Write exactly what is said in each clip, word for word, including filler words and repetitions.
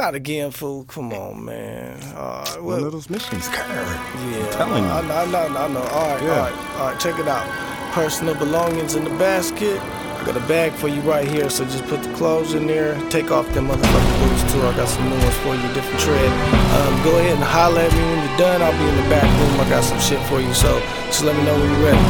Not again, fool. Come on, man. Uh, well, One of those missions, Kurt. Yeah, I'm telling you. I know, I know, I know. All right, Yeah. all right, all right. Check it out. Personal belongings in the basket. I got a bag for you right here, so just put the clothes in there. Take off them motherfucking boots too. I got some new ones for you, different tread. Um, go ahead and holler at me when you're done. I'll be in the back room. I got some shit for you, so just let me know when you're ready.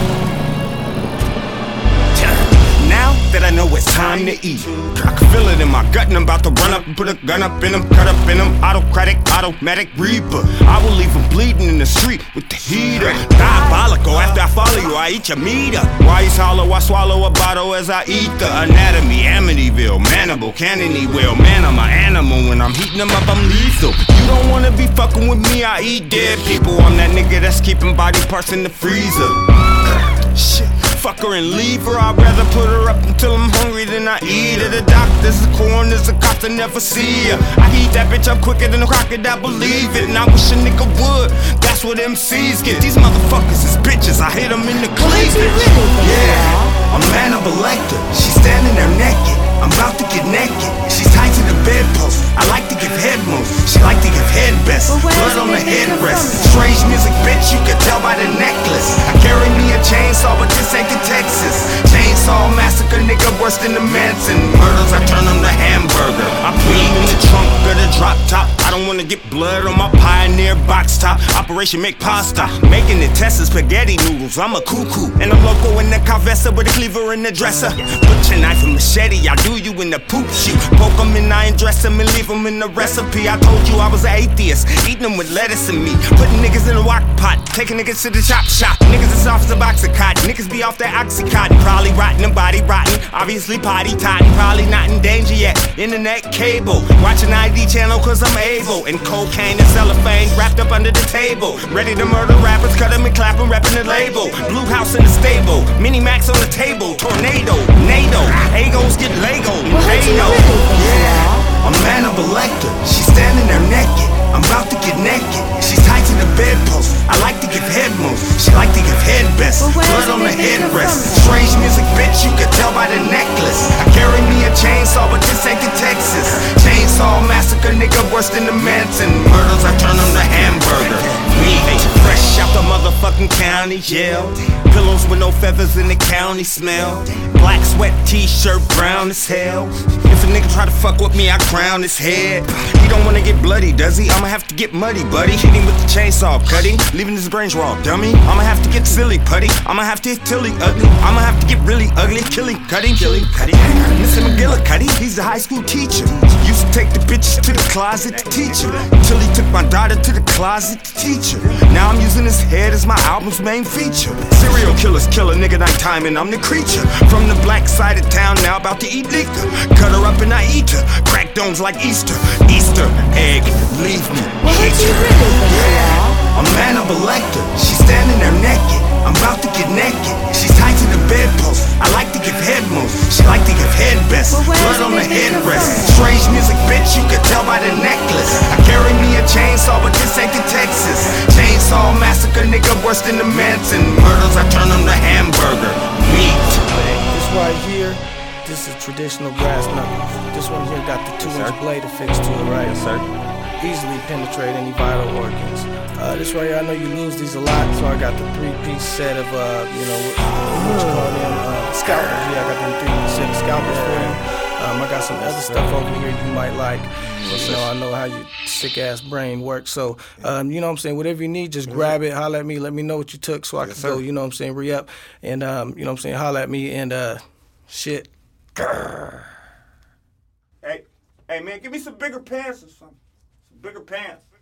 Now that I know it's time to eat, I can feel it in my gut and I'm about to run up and put a gun up in them, cut up in them. Autocratic, automatic reaper. I will leave them bleeding in the street with the heater. Diabolical, after I follow you, I eat your meat up. Why you hollow, I swallow a bottle as I eat the anatomy. Amityville, manable, canony well. Man, I'm an animal. When I'm heating them up, I'm lethal. You don't wanna be fucking with me, I eat dead people. I'm that nigga that's keeping body parts in the freezer. Shit. Fuck her and leave her, I'd rather put her up until I'm hungry than I eat her. The doctors, the coroners, the cops, I never see her. I eat that bitch up quicker than a crocodile, believe it. And I wish a nigga would, that's what M Cs get. These motherfuckers is bitches, I hit them in the cleavage. Yeah, I'm Hannibal Lecter, she's standing there naked. I'm about to get naked, she's tied to the bedpost. I like to give head moves, she like to give head best. Blood on the headrest, strange music bitch, you can tell by the necklace. I carry me a chainsaw, but this ain't the Texas. Chainsaw massacre, nigga worse than the Manson murders. I turn them to hamburger. I put them in the trunk of the drop top. I don't wanna get blood on my Pioneer box top. Operation make pasta, making it Tessa spaghetti noodles. I'm a cuckoo, and I'm loco in the Carvessa with a cleaver in the dresser. Butcher knife and machete, I do you in the poop shoot. Poke them and I undress them and leave them in the recipe. I told you I was an atheist, eating them with lettuce and meat. Putting niggas in a wok pot, taking niggas to the chop shop. Niggas is off the box of cotton, niggas be off that Oxycontin. Probably rotten and body rotten, obviously potty totting. Probably not in danger yet, internet cable. Watching I D channel cause I'm able. And cocaine and cellophane wrapped up under the table. Ready to murder rappers, cut them and clap them, repping the label. Blue house in the stable, mini max on the table. Tornado, NATO, Agos get Lego. They know, yeah, I'm Hannibal Lecter, she's standing there naked. I'm about to get naked, she's tied to the bedpost. I like to give head moves, she like to give head best. Blood on the headrest, strange music bitch, you can tell by the necklace. I carry me a chainsaw, but this ain't the Texas. Chainsaw massacre, nigga worse than the Manson murders. I turn them to hamburger. Meat, fresh out the motherfucking county jail. Pillows with no feathers in the county smell. Black sweat t-shirt, brown as hell. If a nigga try to fuck with me, I crown his head. He don't wanna get bloody, does he? I'ma have to get muddy, buddy. Hit him with the chainsaw, cutting, leaving his brains raw, dummy. I'ma have to get silly, putty. I'ma have to hit Tilly, ugly. I'ma have to get really ugly, killing, cutting, killing, cutting. Mister McGillicuddy, he's a high school teacher. Used to take the bitches to the closet to teach her. Till he took my daughter to the closet to teach her. Now I'm using his head as my album's main feature. Serial killers kill a nigga nighttime and I'm the creature. From the black side of town, now about to eat liquor. Cut her up and I eat her. Crack domes like Easter. Easter egg, leave me. What would you really think? Yeah, I'm Hannibal Lecter, she's standing there naked. I'm about to get naked, she's tied to the bedpost. I like to give head moves, she like to give head best. Blood on the headrest, strange music bitch, you can tell by the necklace. I carry me a chainsaw, but this ain't the Texas. Chainsaw massacre, nigga worse than the Manson murders. I turn them to hamburger, meat. This right here, this is traditional brass knuckles. This one here got the two-inch blade affixed to it, right? Yes, sir. Easily penetrate any vital organs. Uh, this right here, I know you lose these a lot, so I got the three-piece set of, uh, you know, what, what you call them, uh, scalpels. Yeah, I got them three-piece set of scalpels for you. Um, I got some other stuff over here you might like. You know, I know how your sick-ass brain works. So, um, you know what I'm saying, whatever you need, just grab it, holler at me, let me know what you took so I can go, you know what I'm saying, re-up. And, um, you know what I'm saying, holler at me and, uh, shit. Hey, hey man, give me some bigger pants or something. Some bigger pants.